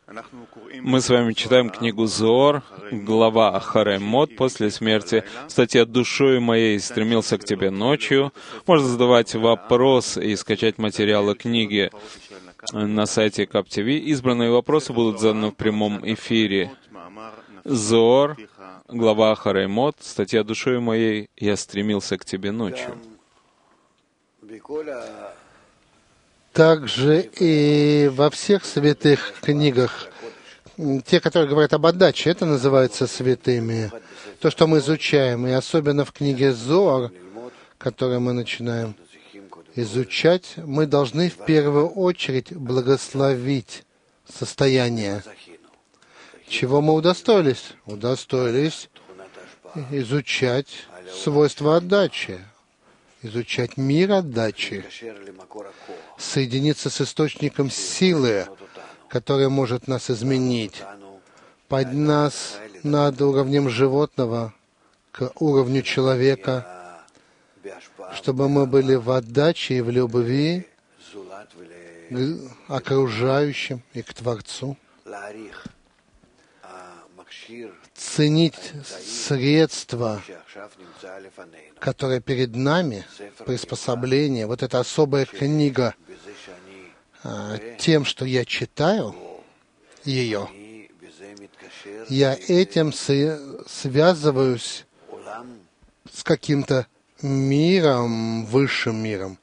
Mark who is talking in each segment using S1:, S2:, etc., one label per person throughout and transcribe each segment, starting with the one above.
S1: Мы с вами читаем книгу Зоар, глава Ахарей Мот, после смерти. Статья «Душою моей стремился к тебе ночью». Можно задавать вопрос и скачать материалы книги на сайте КапТВ. Избранные вопросы будут заданы в прямом эфире. Зоар, глава Ахарей Мот, статья «Душою моей я стремился к тебе ночью».
S2: Также и во всех святых книгах, те, которые говорят об отдаче, это называется святыми. То, что мы изучаем, и особенно в книге Зоар, которую мы начинаем изучать, мы должны в первую очередь благословить состояние. Чего мы удостоились? Удостоились изучать свойства отдачи, изучать мир отдачи, соединиться с источником силы, который может нас изменить, поднять нас над уровнем животного к уровню человека, чтобы мы были в отдаче и в любви к окружающим и к Творцу. Ценить средства, которые перед нами, приспособление, вот эта особая книга, тем, что я читаю ее, я этим связываюсь с каким-то миром, высшим миром.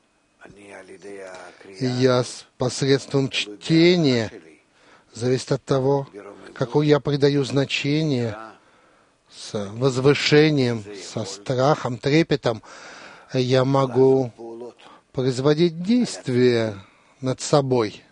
S2: И я посредством чтения, зависит от того, какое я придаю значение, с возвышением, со страхом, трепетом, я могу производить действия над собой,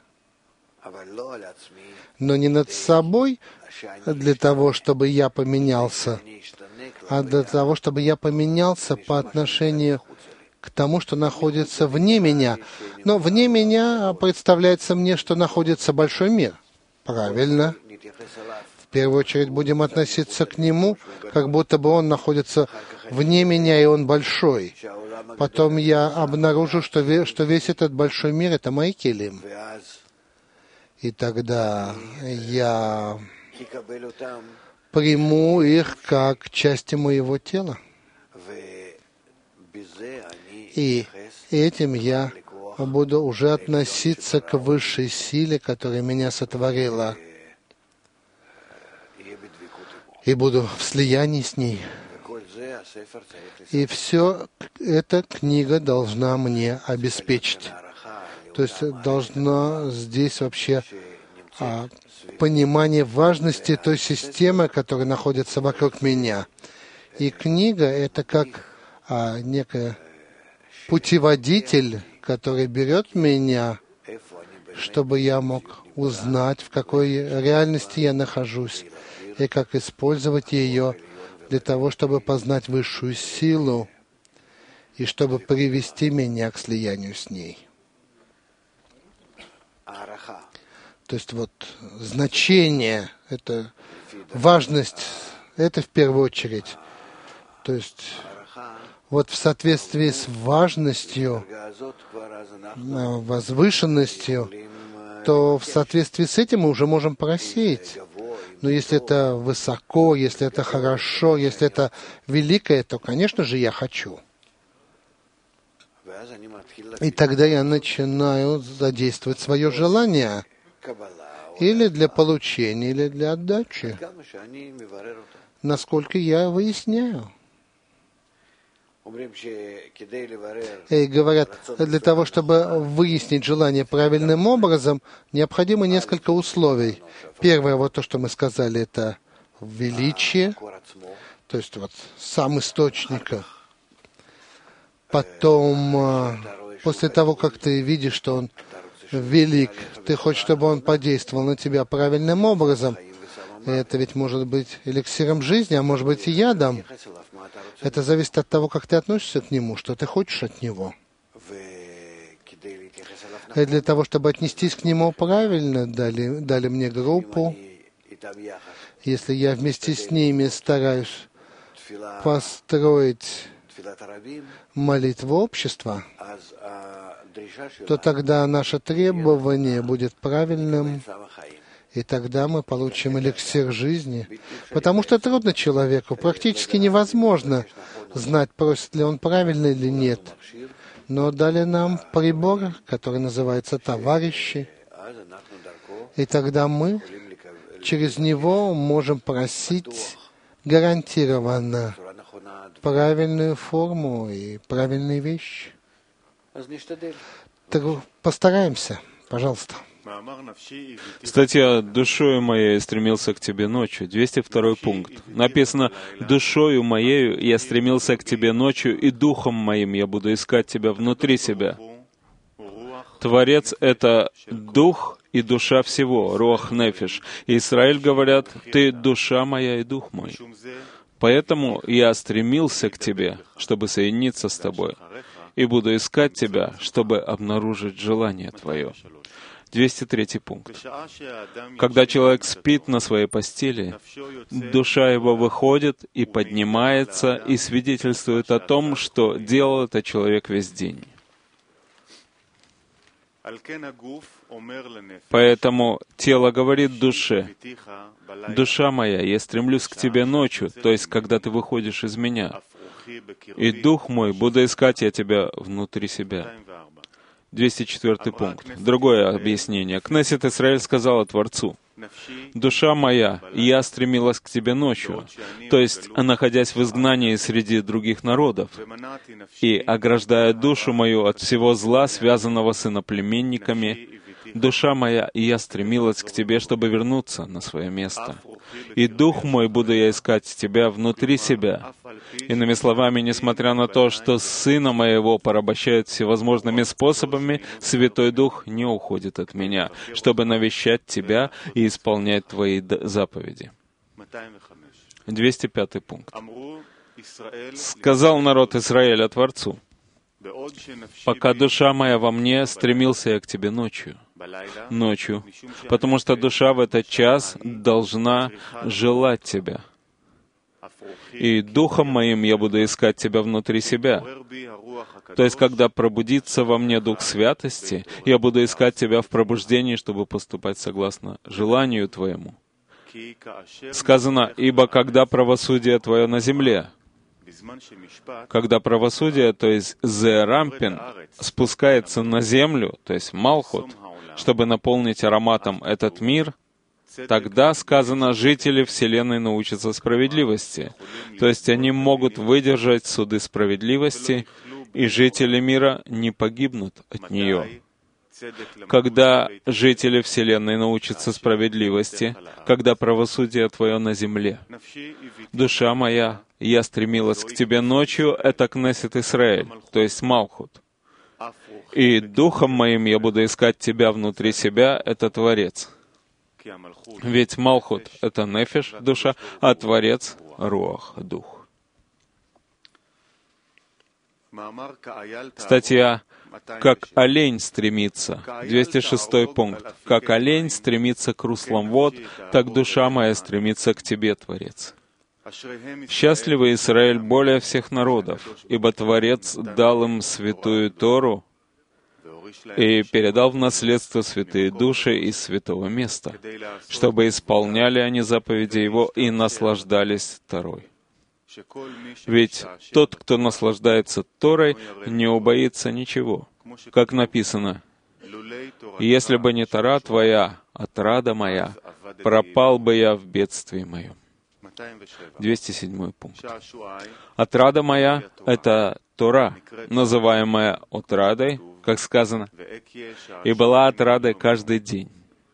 S2: но не над собой для того, чтобы я поменялся, а для того, чтобы я поменялся по отношению к тому, что находится вне меня. Но вне меня представляется мне, что находится большой мир. Правильно. В первую очередь будем относиться к нему, как будто бы он находится вне меня, и он большой. Потом я обнаружу, что весь этот большой мир — это мои келим. И тогда я приму их как части моего тела. И этим я буду уже относиться к высшей силе, которая меня сотворила, и буду в слиянии с ней. И все эта книга должна мне обеспечить. То есть должна здесь вообще понимание важности той системы, которая находится вокруг меня. И книга — это как некий путеводитель, который берет меня, чтобы я мог узнать, в какой реальности я нахожусь, и как использовать ее для того, чтобы познать высшую силу и чтобы привести меня к слиянию с ней. То есть вот значение, это важность, это в первую очередь. То есть вот в соответствии с важностью, возвышенностью, то в соответствии с этим мы уже можем просеять. Но если это высоко, если это хорошо, если это великое, то, конечно же, я хочу. И тогда я начинаю задействовать свое желание или для получения, или для отдачи, насколько я выясняю. И говорят, для того, чтобы выяснить желание правильным образом, необходимо несколько условий. Первое, вот то, что мы сказали, это величие, то есть вот сам источник. Потом, после того, как ты видишь, что он велик, ты хочешь, чтобы он подействовал на тебя правильным образом. Это ведь может быть эликсиром жизни, а может быть и ядом. Это зависит от того, как ты относишься к нему, что ты хочешь от него. И для того, чтобы отнестись к нему правильно, дали мне группу. Если я вместе с ними стараюсь построить молитву общества, то тогда наше требование будет правильным, и тогда мы получим эликсир жизни. Потому что трудно человеку, практически невозможно знать, просит ли он правильно или нет. Но дали нам прибор, который называется «товарищи», и тогда мы через него можем просить гарантированно правильную форму и правильные вещи. Так постараемся, пожалуйста.
S1: Статья «Душою моей стремился к тебе ночью», 202 пункт. Написано: «Душою моею я стремился к тебе ночью, и духом моим я буду искать тебя внутри себя». Творец — это дух и душа всего, руах нефиш. И Израиль говорят: «Ты душа моя и дух мой». Поэтому я стремился к тебе, чтобы соединиться с тобой, и буду искать тебя, чтобы обнаружить желание твое. 203 пункт. Когда человек спит на своей постели, душа его выходит и поднимается и свидетельствует о том, что делал этот человек весь день. Поэтому тело говорит душе: «Душа моя, я стремлюсь к тебе ночью», то есть когда ты выходишь из меня, «и дух мой, буду искать я тебя внутри себя». 204 пункт. Другое объяснение. Кнессет Исраэль сказала Творцу: «Душа моя, я стремилась к тебе ночью», то есть, находясь в изгнании среди других народов, и ограждая душу мою от всего зла, связанного с иноплеменниками, душа моя, и я стремилась к тебе, чтобы вернуться на свое место. И дух мой буду я искать тебя внутри себя. Иными словами, несмотря на то, что сына моего порабощают всевозможными способами, Святой Дух не уходит от меня, чтобы навещать тебя и исполнять твои заповеди. 205 пункт. «Сказал народ Израиля Творцу: пока душа моя во мне, стремился я к тебе ночью, потому что душа в этот час должна желать тебя. И духом моим я буду искать тебя внутри себя». То есть, когда пробудится во мне Дух Святости, я буду искать тебя в пробуждении, чтобы поступать согласно желанию твоему. Сказано: «Ибо когда правосудие твое на земле», когда правосудие, то есть Зерампин, спускается на землю, то есть Малхут, чтобы наполнить ароматом этот мир, тогда, сказано, жители Вселенной научатся справедливости. То есть они могут выдержать суды справедливости, и жители мира не погибнут от нее. Когда жители Вселенной научатся справедливости, когда правосудие твое на земле. Душа моя, я стремилась к тебе ночью, это Кнессет Исраэль, то есть Малхут. И духом моим я буду искать тебя внутри себя, это Творец. Ведь Малхут — это Нефеш, душа, а Творец — Руах, дух. Статья «Как олень стремится», 206 пункт. «Как олень стремится к руслам вод, так душа моя стремится к тебе, Творец». Счастливый Израиль более всех народов, ибо Творец дал им святую Тору и передал в наследство святые души из святого места, чтобы исполняли они заповеди Его и наслаждались Торой. Ведь тот, кто наслаждается Торой, не убоится ничего. Как написано: «Если бы не Тора Твоя, отрада моя, пропал бы я в бедствии моем». 207 пункт. Отрада моя — это Тора, называемая отрадой, как сказано, «И была отрадой каждый день».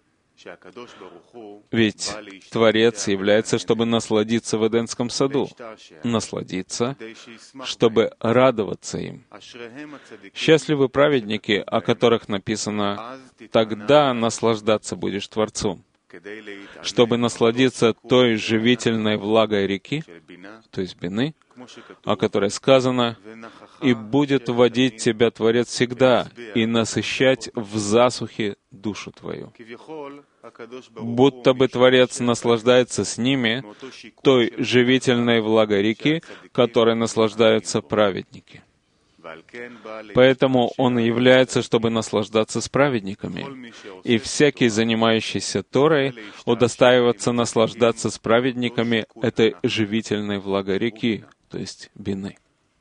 S1: Ведь Творец является, чтобы насладиться в Эдемском саду, насладиться, чтобы радоваться им. Счастливы праведники, о которых написано: «Тогда наслаждаться будешь Творцом», чтобы насладиться той живительной влагой реки, то есть бины, о которой сказано: «И будет водить тебя Творец всегда, и насыщать в засухе душу твою». Будто бы Творец наслаждается с ними той живительной влагой реки, которой наслаждаются праведники. Поэтому он и является, чтобы наслаждаться с праведниками. И всякий, занимающийся Торой, удостаиваться наслаждаться с праведниками этой живительной влагой реки, то есть бины.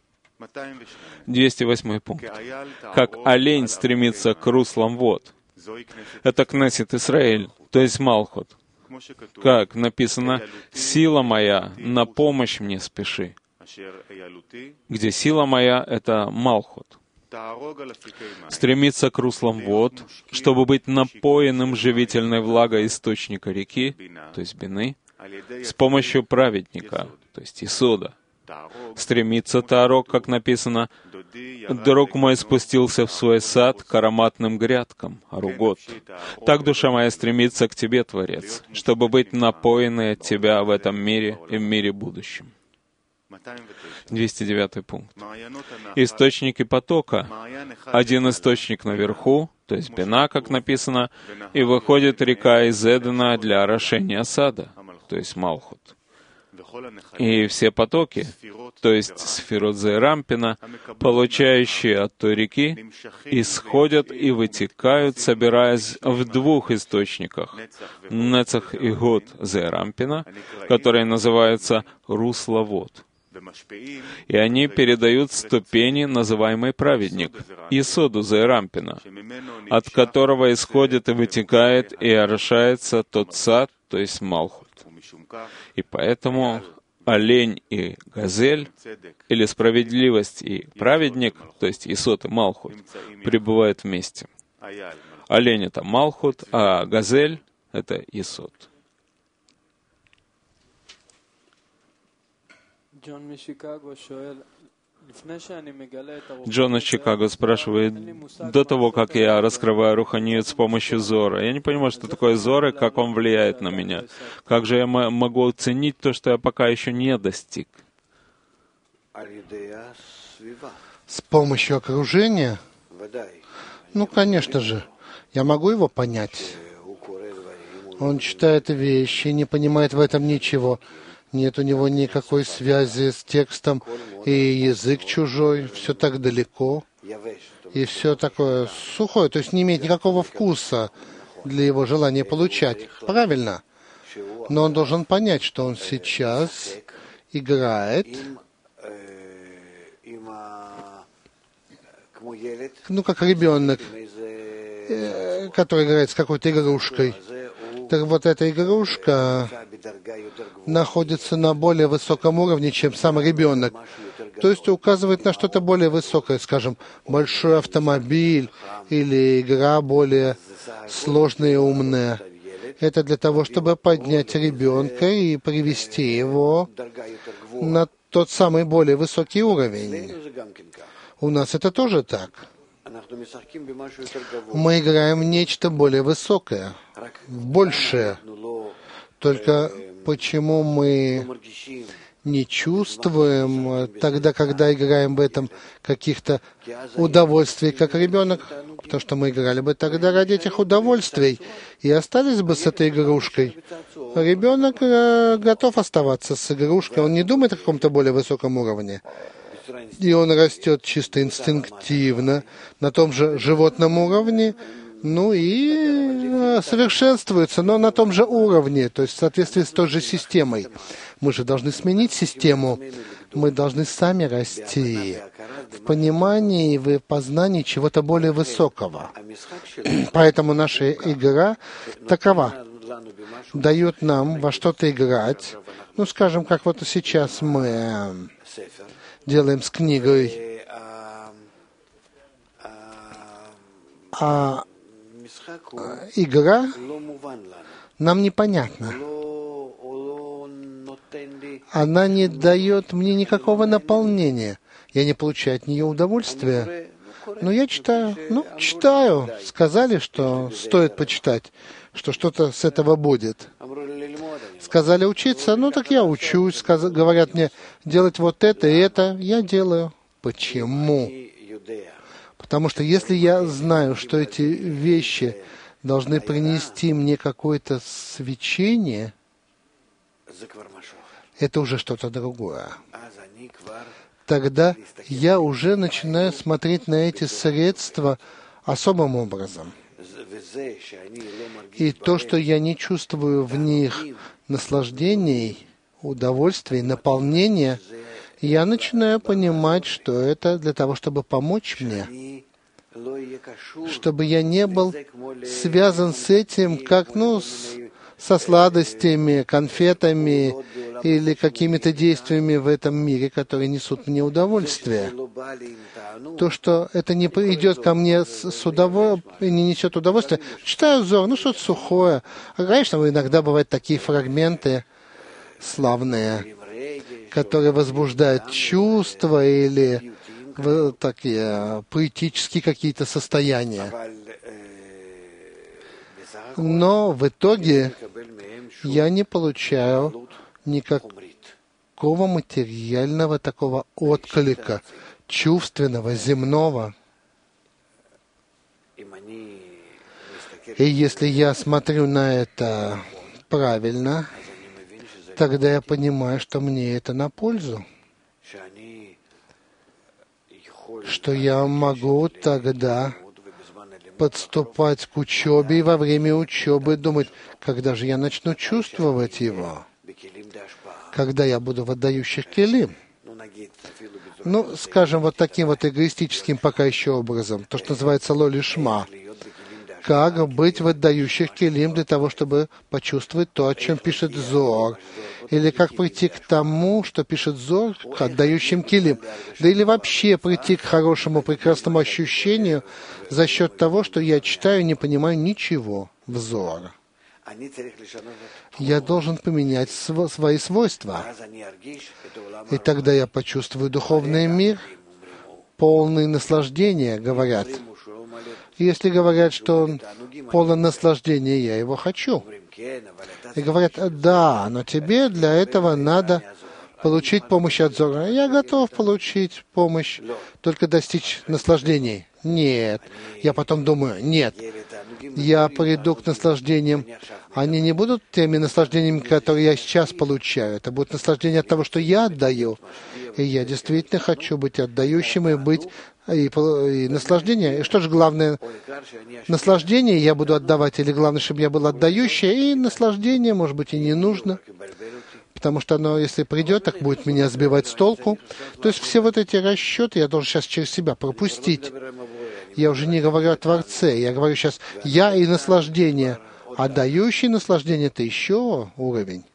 S1: 208 пункт. Как олень стремится к руслам вод. Это Кнессет Исраэль, то есть Малхут. Как написано, «Сила моя, на помощь мне спеши». Где сила моя — это Малхут. Стремиться к руслам вод, чтобы быть напоенным живительной влагой источника реки, то есть бины, с помощью праведника, то есть Исода. Стремится Таарок, как написано, «Друг мой спустился в свой сад к ароматным грядкам, Аругот. Так душа моя стремится к Тебе, Творец, чтобы быть напоенной от Тебя в этом мире и в мире будущем». 209 пункт. Источники потока. Один источник наверху, то есть бина, как написано, и выходит река из Эдена для орошения сада, то есть Малхут. И все потоки, то есть сферот Зеэрампина, получающие от той реки, исходят и вытекают, собираясь в двух источниках — Нецах и Год Зеэрампина, которые называются русло вод. И они передают ступени, называемой праведник, Исоду Зеэрампина, от которого исходит и вытекает и орошается тот сад, то есть Малхут. И поэтому олень и газель, или справедливость и праведник, то есть Исод и Малхут, пребывают вместе. Олень — это Малхут, а газель — это Исод. Джон из Чикаго спрашивает, до того, как я раскрываю руханиют с помощью Зора, я не понимаю, что такое Зор и как он влияет на меня. Как же я могу оценить то, что я пока еще не достиг?
S2: С помощью окружения? Ну, конечно же. Я могу его понять. Он читает вещи, не понимает в этом ничего. Нет у него никакой связи с текстом, и язык чужой, все так далеко, и все такое сухое, то есть не имеет никакого вкуса для его желания получать. Правильно. Но он должен понять, что он сейчас играет, ну, как ребенок, который играет с какой-то игрушкой. Так вот, эта игрушка находится на более высоком уровне, чем сам ребенок. То есть указывает на что-то более высокое, скажем, большой автомобиль или игра более сложная и умная. Это для того, чтобы поднять ребенка и привести его на тот самый более высокий уровень. У нас это тоже так. Мы играем в нечто более высокое, большее. Только почему мы не чувствуем тогда, когда играем в этом каких-то удовольствий, как ребенок? Потому что мы играли бы тогда ради этих удовольствий и остались бы с этой игрушкой. Ребенок готов оставаться с игрушкой, он не думает о каком-то более высоком уровне. И он растет чисто инстинктивно, на том же животном уровне, ну и совершенствуется, но на том же уровне, то есть в соответствии с той же системой. Мы же должны сменить систему, мы должны сами расти в понимании и в познании чего-то более высокого. Поэтому наша игра такова, дает нам во что-то играть, ну, скажем, как вот сейчас мы делаем с книгой. А игра нам непонятна. Она не дает мне никакого наполнения. Я не получаю от нее удовольствия. Но я читаю. Ну, читаю. Сказали, что стоит почитать, что что-то с этого будет. Сказали учиться, ну так я учусь. Говорят мне делать вот это и это, я делаю. Почему? Потому что если я знаю, что эти вещи должны принести мне какое-то свечение, это уже что-то другое. тогда я уже начинаю смотреть на эти средства особым образом. И то, что я не чувствую в них наслаждений, удовольствий, наполнения, я начинаю понимать, что это для того, чтобы помочь мне, чтобы я не был связан с этим, как, со сладостями, конфетами или какими-то действиями в этом мире, которые несут мне удовольствие. То, что это не идет ко мне с удовольствием, не несет удовольствия. Читаю Зор, что-то сухое. Конечно, иногда бывают такие фрагменты славные, которые возбуждают чувства или такие поэтические какие-то состояния. Но в итоге я не получаю никакого материального такого отклика, чувственного, земного. И если я смотрю на это правильно, тогда я понимаю, что мне это на пользу. Что я могу тогда подступать к учебе и во время учебы думать, когда же я начну чувствовать его, когда я буду в отдающих келим. Скажем, вот таким вот эгоистическим пока еще образом, то, что называется лолишма. Как быть в отдающих келим для того, чтобы почувствовать то, о чем пишет Зоар. Или как прийти к тому, что пишет Зоар, к отдающим келим. Да или вообще прийти к хорошему, прекрасному ощущению за счет того, что я читаю и не понимаю ничего в Зоар. Я должен поменять свои свойства. И тогда я почувствую духовный мир, полный наслаждения, говорят. Если говорят, что он полон наслаждения, я его хочу. И говорят, да, но тебе для этого надо получить помощь от Зора. Я готов получить помощь, только достичь наслаждений. Нет. Я потом думаю, нет. Я приду к наслаждениям. Они не будут теми наслаждениями, которые я сейчас получаю. Это будет наслаждение от того, что я отдаю. И я действительно хочу быть отдающим и быть и наслаждение. И что же главное? Наслаждение я буду отдавать, или главное, чтобы я был отдающий, и наслаждение, может быть, и не нужно, потому что оно, если придет, так будет меня сбивать с толку. То есть все вот эти расчеты я должен сейчас через себя пропустить. Я уже не говорю о Творце, я говорю сейчас я и наслаждение. Отдающий наслаждение — это еще уровень.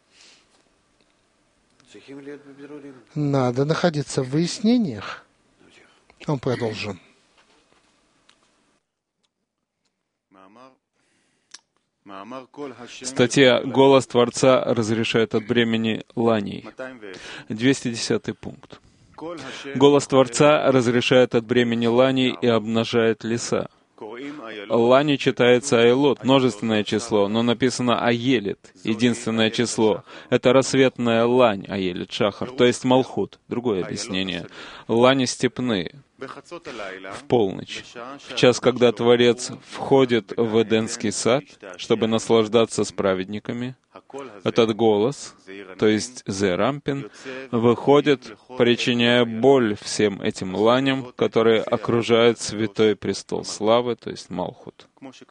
S2: Надо находиться в выяснениях. Он продолжил.
S1: Статья «Голос Творца разрешает от бремени ланей». 210 пункт. Голос Творца разрешает от бремени ланей и обнажает леса. Лани читается Айлот, множественное число, но написано Аелит, единственное число. Это рассветная лань, Аелит Шахар, то есть Малхут. Другое объяснение. Лани степные. В полночь, в час, когда Творец входит в Эденский сад, чтобы наслаждаться с праведниками, этот голос, то есть Зерампин, выходит, причиняя боль всем этим ланям, которые окружают святой престол славы, то есть Малхут.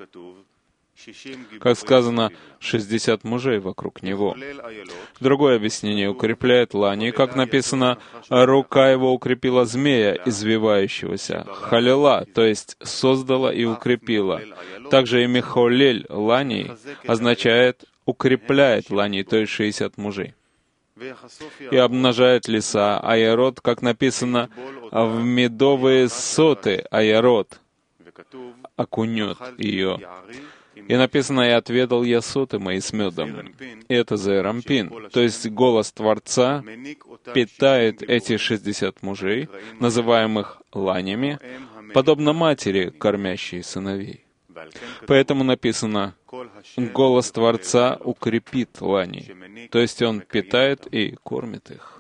S1: Как сказано, 60 мужей вокруг него. Другое объяснение укрепляет лани, как написано, рука его укрепила змея, извивающегося. Халила, то есть создала и укрепила. Также и Михолель лани означает укрепляет лани, то есть 60 мужей. И обнажает леса, аярот, как написано, в медовые соты аярот окунет ее. И написано, «И отведал я соты мои с медом». И это Зерампин, то есть голос Творца питает эти 60 мужей, называемых ланями, подобно матери, кормящей сыновей. Поэтому написано, голос Творца укрепит лани, то есть он питает и кормит их.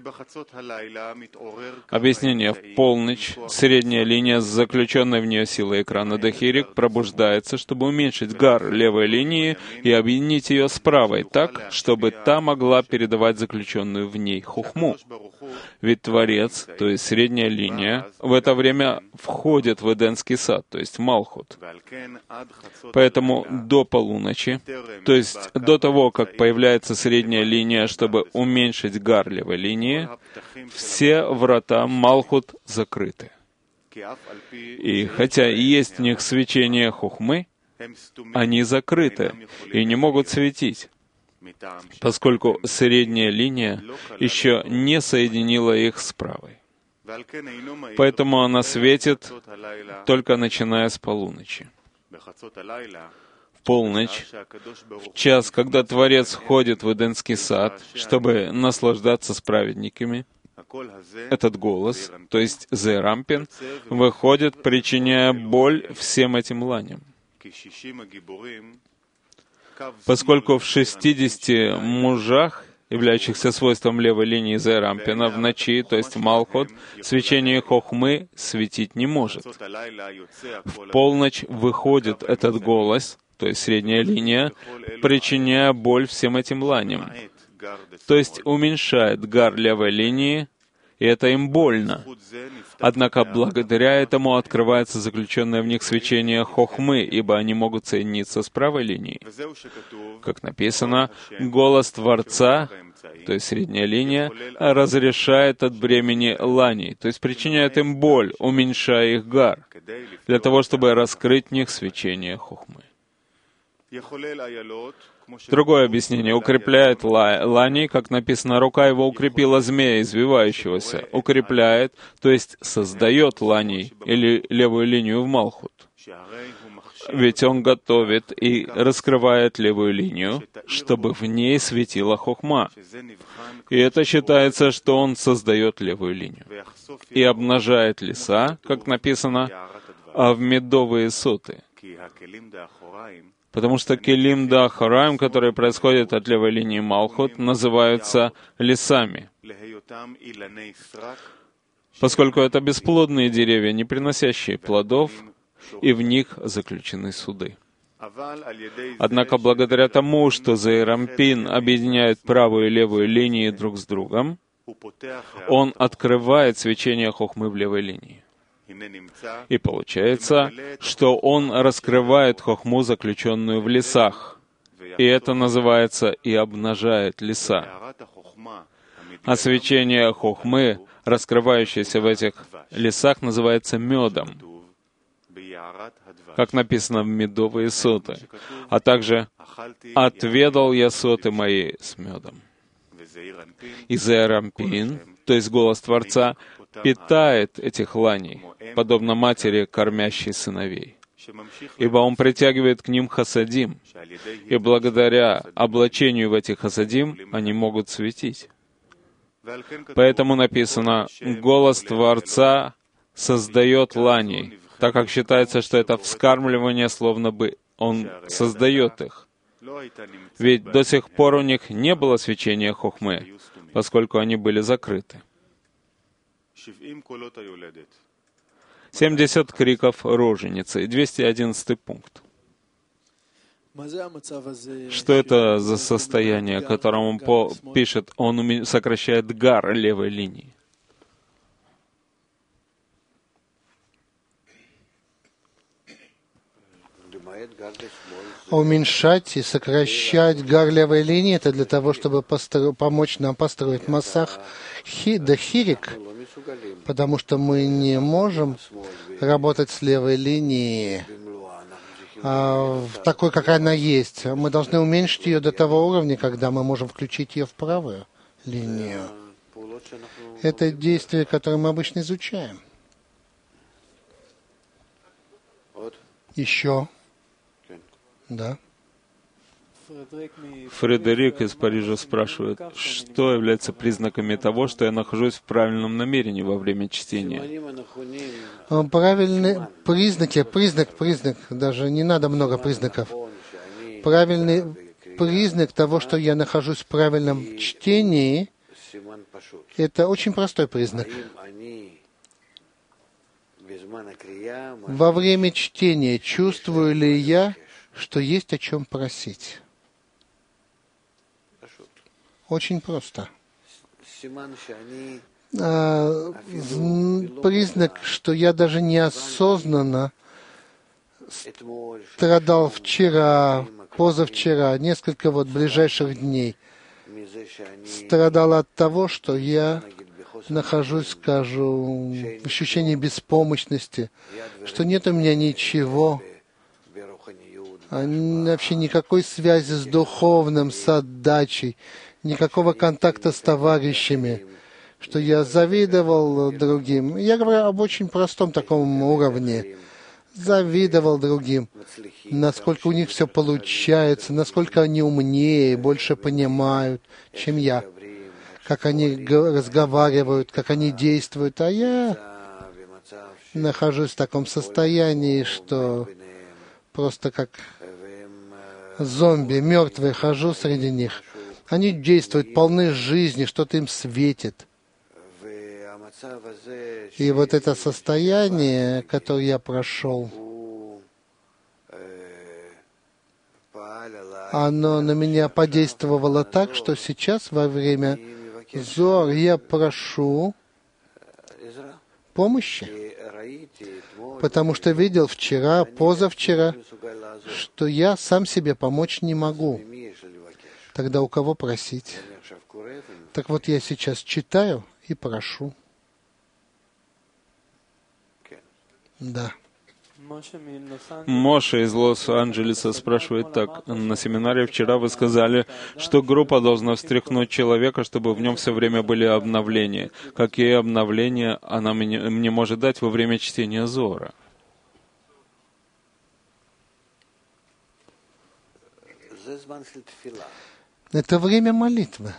S1: Объяснение. В полночь средняя линия с заключенной в нее силой экрана Дахирик пробуждается, чтобы уменьшить гар левой линии и объединить ее с правой так, чтобы та могла передавать заключенную в ней хухму. Ведь Творец, то есть средняя линия, в это время входит в Эдемский сад, то есть Малхут. Поэтому до полуночи, то есть до того, как появляется средняя линия, чтобы уменьшить гар левой линии, все врата Малхут закрыты. И хотя есть в них свечение хохмы, они закрыты и не могут светить, поскольку средняя линия еще не соединила их с правой. Поэтому она светит только начиная с полуночи. В полночь, в час, когда Творец входит в Эдемский сад, чтобы наслаждаться с праведниками, этот голос, то есть Зерампин, выходит, причиняя боль всем этим ланям. Поскольку в 60 мужах, являющихся свойством левой линии Зерампина, в ночи, то есть Малхут, свечение хохмы светить не может. В полночь выходит этот голос, то есть средняя линия, причиняя боль всем этим ланям, то есть уменьшает гар левой линии, и это им больно. Однако благодаря этому открывается заключенное в них свечение хохмы, ибо они могут соединиться с правой линией. Как написано, голос Творца, то есть средняя линия, разрешает от бремени ланей, то есть причиняет им боль, уменьшая их гар, для того, чтобы раскрыть в них свечение хохмы. Другое объяснение. Укрепляет лани, как написано, рука его укрепила змея, извивающегося. Укрепляет, то есть создает лани, или левую линию в Малхут. Ведь он готовит и раскрывает левую линию, чтобы в ней светила хохма. И это считается, что он создает левую линию. И обнажает леса, как написано, а в медовые соты. Потому что келим да хараим, которые происходят от левой линии Малхут, называются лесами, поскольку это бесплодные деревья, не приносящие плодов, и в них заключены суды. Однако благодаря тому, что Зерампин объединяет правую и левую линии друг с другом, он открывает свечение хохмы в левой линии. И получается, что он раскрывает хохму, заключенную в лесах. И это называется «и обнажает леса». А свечение хохмы, раскрывающееся в этих лесах, называется медом, как написано в медовые соты. А также «отведал я соты мои с медом». И Зерампин, то есть голос Творца, питает этих ланей, подобно матери, кормящей сыновей. Ибо он притягивает к ним хасадим, и благодаря облачению в эти хасадим они могут светить. Поэтому написано, голос Творца создает ланей, так как считается, что это вскармливание, словно бы он создает их. Ведь до сих пор у них не было свечения хохмы, поскольку они были закрыты. 70 криков роженицы. 211 пункт. Что это за состояние, о котором он пишет, он сокращает гар левой линии?
S2: Уменьшать и сокращать гар левой линии — это для того, чтобы помочь нам построить массах хирик, потому что мы не можем работать с левой линией такой, как она есть. Мы должны уменьшить ее до того уровня, когда мы можем включить ее в правую линию. Это действие, которое мы обычно изучаем. Еще. Да.
S1: Фредерик из Парижа спрашивает, что является признаками того, что я нахожусь в правильном намерении во время чтения?
S2: Правильный признак, даже не надо много признаков. Правильный признак того, что я нахожусь в правильном чтении, это очень простой признак. Во время чтения чувствую ли я, что есть о чем просить? Очень просто. признак, что я даже неосознанно страдал вчера, позавчера, несколько ближайших дней. Страдал от того, что я нахожусь, скажу, в ощущении беспомощности, что нет у меня ничего, вообще никакой связи с духовным, с отдачей, никакого контакта с товарищами, что я завидовал другим. Я говорю об очень простом таком уровне. Завидовал другим, насколько у них все получается, насколько они умнее, больше понимают, чем я, как они разговаривают, как они действуют, а я нахожусь в таком состоянии, что просто как зомби, мертвый, хожу среди них. Они действуют, полны жизни, что-то им светит. И вот это состояние, которое я прошел, оно на меня подействовало так, что сейчас во время Зоар я прошу помощи, потому что видел вчера, позавчера, что я сам себе помочь не могу. Тогда у кого просить? Так вот я сейчас читаю и прошу. Да.
S1: Моше из Лос-Анджелеса спрашивает так. На семинаре вчера вы сказали, что группа должна встряхнуть человека, чтобы в нем все время были обновления. Какие обновления она мне может дать во время чтения Зоара?
S2: Это время молитвы.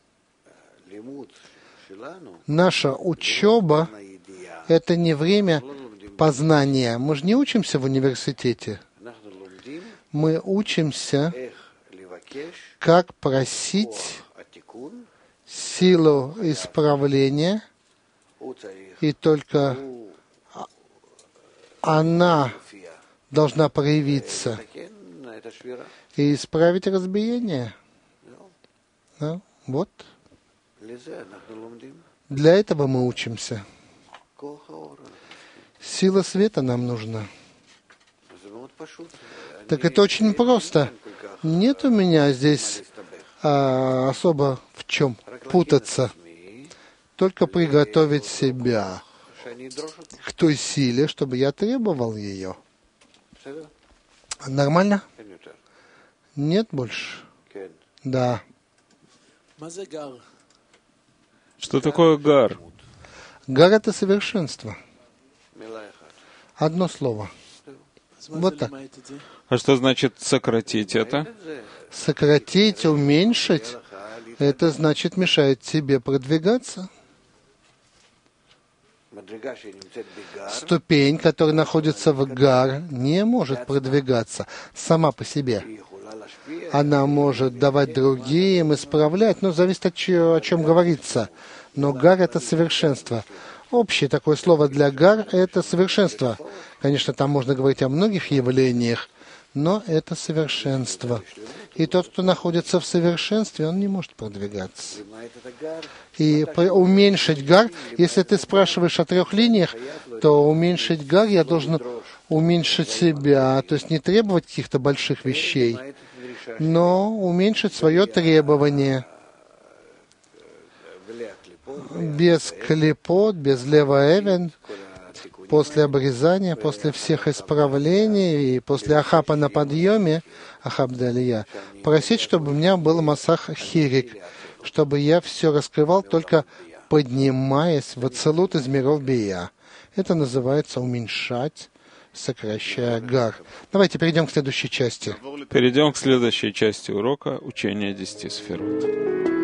S2: Наша учеба — это не время познания. Мы же не учимся в университете. Мы учимся, как просить силу исправления, и только она должна проявиться и исправить разбиение. Да? Вот. Для этого мы учимся. Сила света нам нужна. Так это очень просто. Нет у меня здесь особо в чем путаться. Только приготовить себя к той силе, чтобы я требовал ее. Нормально? Нет больше? Да.
S1: Что такое гар?
S2: Гар — это совершенство. Одно слово. Вот так.
S1: А что значит сократить это?
S2: Сократить, уменьшить — это значит мешает тебе продвигаться. Ступень, которая находится в гар, не может продвигаться сама по себе. Она может давать другим, исправлять, но зависит от о чем говорится. Но гар — это совершенство. Общее такое слово для гар — это совершенство. Конечно, там можно говорить о многих явлениях, но это совершенство. И тот, кто находится в совершенстве, он не может продвигаться. И уменьшить гар, если ты спрашиваешь о 3 линиях, то уменьшить гар я должен уменьшить себя, то есть не требовать каких-то больших вещей, но уменьшить свое требование. Без клипот, без лева-эвен, после обрезания, после всех исправлений и после ахапа на подъеме, ахап далия, просить, чтобы у меня был масах хирик, чтобы я все раскрывал, только поднимаясь в ацелут из миров бия. Это называется уменьшать, сокращая гар. Давайте перейдем к следующей части.
S1: Перейдем к следующей части урока учения 10 сферот.